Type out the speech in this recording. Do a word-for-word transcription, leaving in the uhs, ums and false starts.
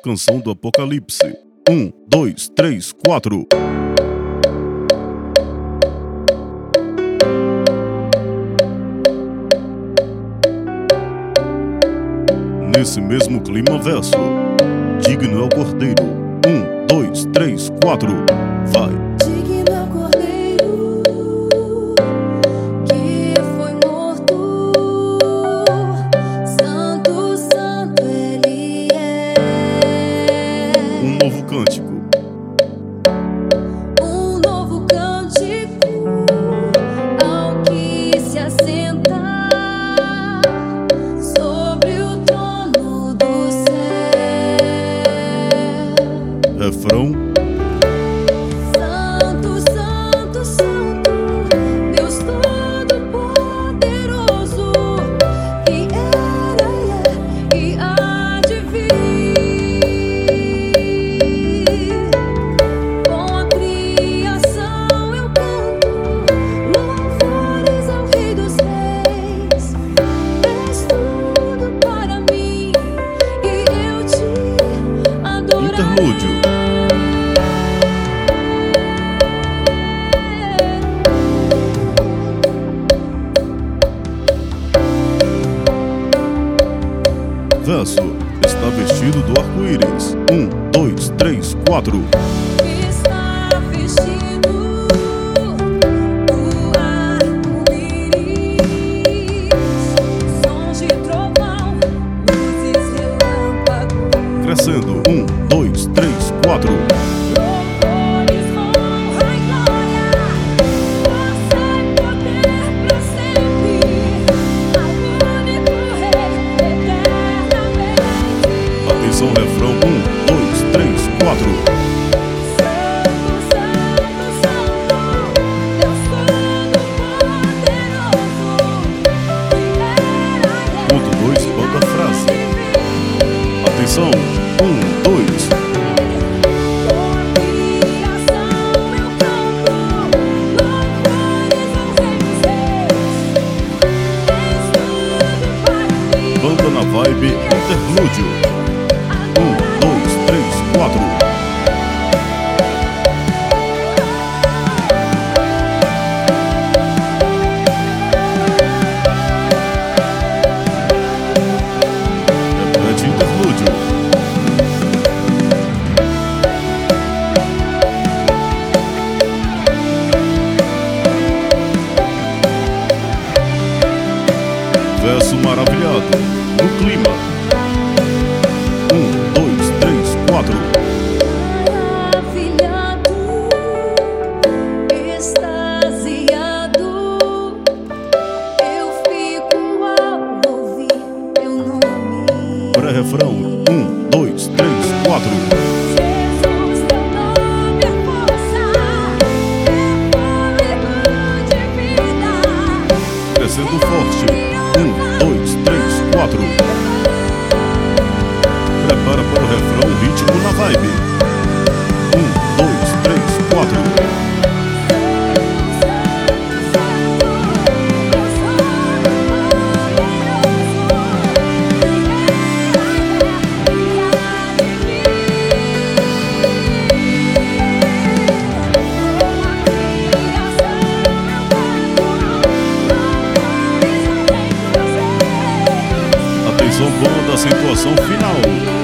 Canção do Apocalipse. Um, dois, três, quatro. Nesse mesmo clima, verso. Digno é o Cordeiro. Um, dois, três, quatro. Vai. Digno é o Cordeiro que foi morto. Santo, santo ele é. Um novo cântico. Um novo cântico ao que se assenta sobre o trono do céu. Refrão. Santo, santo, santo, Deus Todo-Poderoso, que era e é e há de vir. Com a criação eu canto louvores ao Rei dos Reis. És tudo para mim e eu te adorarei. Interlúdio. Verso. Está vestido do arco-íris. Um, dois, três, quatro. Está vestido do arco-íris, sons de trovão, luzes, relâmpagos, Crescendo. Um, dois, três, quatro. louvores, honra e glória, força e poder pra sempre, ao único Rei eternamente. Atenção, refrão. Um, dois, três, quatro. Santo, santo, santo, Deus Todo-Poderoso, que era e é Ponto dois, banda frase. Atenção. Um, dois. Com a criação eu canto louvores ao Rei dos Reis. És tudo para mim. Banda na vibe. Interlúdio. Um, dois, três, quatro. Repete interlúdio. Verso maravilhado. No clima. Um, dois, três, quatro. Maravilhado, extasiado, eu fico ao ouvir teu nome. Pré-refrão. Um, dois, três, quatro. Jesus, teu nome é força, é fôlego de vida. Crescendo forte. Um, dois, três, quatro. Prepara para o refrão, ritmo na vibe. Um, dois, três, quatro. Atenção, banda, acentuação final.